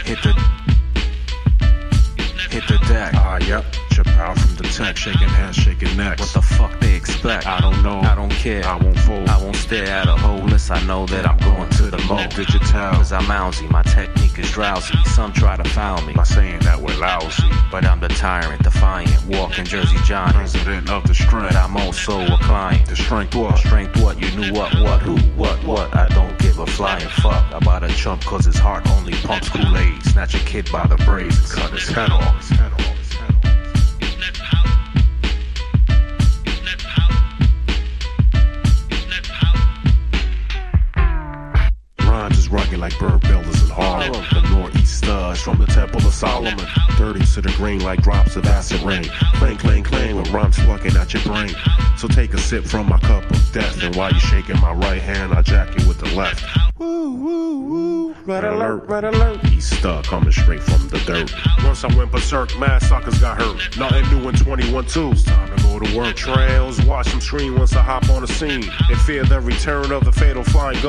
Hit the deck. Yep. Chip out from the tech, shaking hands, shaking necks. What the fuck they expect? I don't know. I don't care. I won't fold. I won't stare at a hopeless. I know that I'm going to the mold. Digital. Cause I'm mousy, my technique is drowsy. Some try to foul me By saying that we're lousy. but I'm the tyrant, defiant, walking Jersey Giant. President of the strength. But I'm also a client. The strength what? Strength what? You knew what? Who? What? I don't give a flying fuck about a chump cause his heart only pumps Kool-Aid. Snatch a kid by the braids, cut his head off. Rhymes is rugged like bird builders in Harlem. The northeast studs from the Temple of Solomon. 30s to the green like drops of acid rain. Clang, clang, clang with rhymes plucking at your brain. So take a sip from my cup of death. And while you shaking my right hand, I jack you with the left. Woo, woo, woo. Red alert, red alert. He's stuck coming straight from the dirt. Once I went berserk, mad suckers got hurt. Nothing new in 21-2. It's time to go to work. Trails, watch them scream once I hop on the scene. In fear the return of the fatal flying gun.